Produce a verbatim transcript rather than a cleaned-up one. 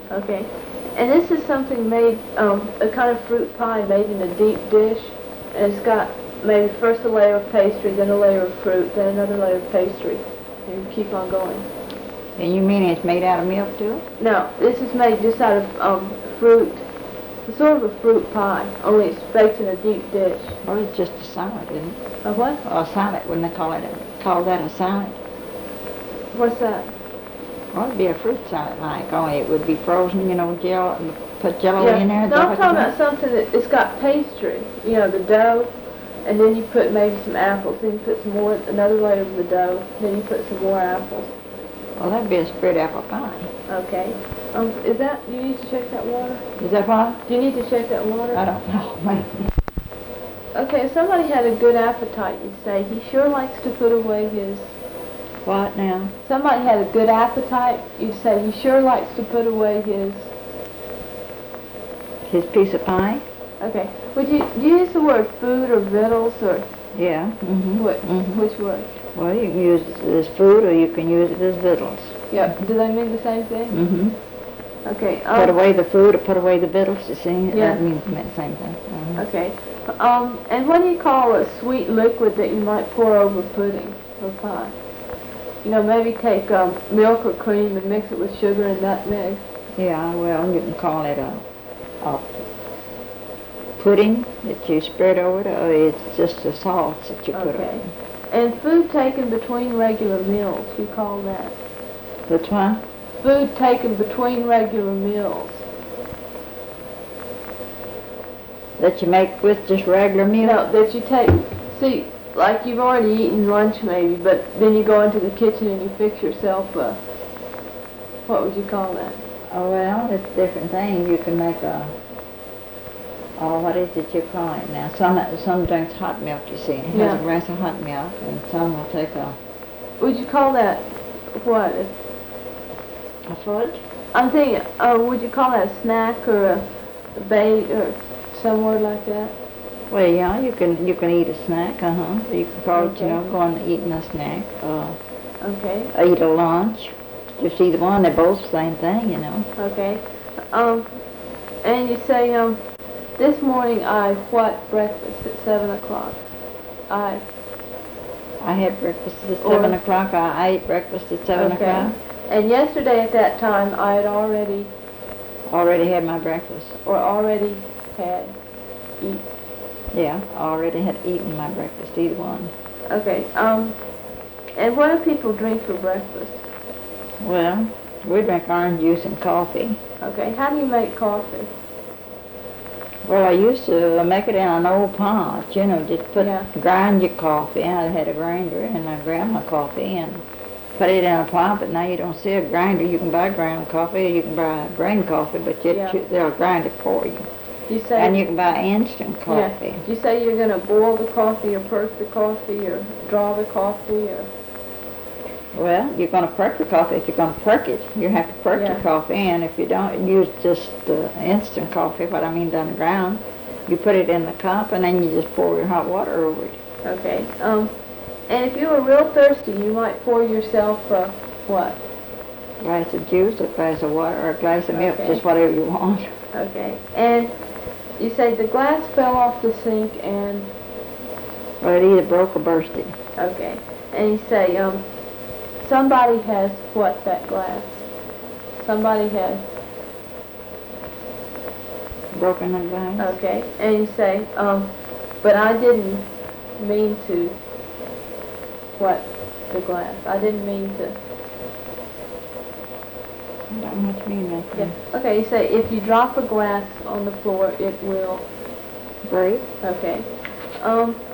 Okay. And this is something made, um, a kind of fruit pie made in a deep dish, and it's got maybe first a layer of pastry, then a layer of fruit, then another layer of pastry, and you keep on going. And you mean it's made out of milk too? No, this is made just out of um, fruit. It's sort of a fruit pie, only it's baked in a deep dish. Well, it's just a salad, isn't it? A what? Or a salad, wouldn't they call it a, call that a salad? What's that? Well, it'd be a fruit salad like, only it would be frozen, you know, jello, put jello Yeah. in there. Is No, that I'm what talking you about something that it's got pastry. You know, the dough, and then you put maybe some apples. Then you put some more, another layer of the dough. Then you put some more apples. mean? Well, that'd be a spread apple pie. Okay. Um, is that? Do you need to check that water? Is that what? Do you need to check that water? I don't know. man. Okay. If somebody had a good appetite, you'd say he sure likes to put away his. What now? Somebody had a good appetite, you'd say he sure likes to put away his. His piece of pie? Okay. Would you do you use the word food or victuals or Yeah. Mm-hmm. what? Mm-hmm. Which word? Well, you can use it as food or you can use it as victuals. Yeah. Do they mean the same thing? Mm-hmm. Okay. Put Um, away the food or put away the victuals, you see? Yeah. That means the same thing. Uh-huh. Okay. Um, and what do you call a sweet liquid that you might pour over pudding or pie? You know, maybe take um, milk or cream and mix it with sugar and nutmeg. Yeah, well, you can call it a, a pudding that you spread over it, or it's just a sauce that you put over Okay. it. And food taken between regular meals, you call that? Which one? Food taken between regular meals. That you make with just regular You milk? know, that you take, see, like you've already eaten lunch maybe, but then you go into the kitchen and you fix yourself a, what would you call that? Oh, well, it's a different thing. You can make a, oh, what is it you call it now? Some some drinks hot milk, you see. It has Yeah. a glass of hot milk, and some will take a, Would you call that, what? a fudge. I'm thinking, uh, would you call that a snack or a bait or some word like that? Well, yeah, you can you can eat a snack, uh-huh. You can call it, you Okay. know, going to eating a snack, uh, Okay, eat a lunch. Just either one, they're both the same thing, you know. okay. Um, and you say, um, this morning I what breakfast at seven o'clock? I, I had breakfast at Or- seven o'clock. I ate breakfast at seven Okay. o'clock. and yesterday at that time I had already, Already had my breakfast. or already had eat. Yeah, already had eaten my breakfast, either one. Okay, um, and what do people drink for breakfast? Well, we drink orange juice and coffee. Okay, how do you make coffee? Well, I used to make it in an old pot, you know, just put, Yeah. grind your coffee. I had a grinder, and I ground my coffee and put it in a pot, but now you don't see a grinder. You can buy ground coffee, or you can buy grain coffee, but you, Yeah. they'll grind it for you. You say, And you can buy instant coffee. Yeah. You say you're going to boil the coffee or perk the coffee or draw the coffee or... Well, you're going to perk the coffee. If you're going to perk it, you have to perk Yeah. your coffee. And if you don't use just the instant coffee, what I mean done ground, you put it in the cup and then you just pour your hot water over it. Okay. Um, and if you were real thirsty, you might pour yourself uh, what? A glass of juice, a glass of water, or a glass of milk, Okay. just whatever you want. Okay. And you say the glass fell off the sink and... Well, it either broke or bursted. Okay. And you say, um, somebody has what, that glass? Somebody has... Broken the glass. Okay. And you say, um, but I didn't mean to... What? The glass. I didn't mean to... I don't know what you mean by Yeah. that. Okay, you say if you drop a glass on the floor, it will... Break. Okay. Um,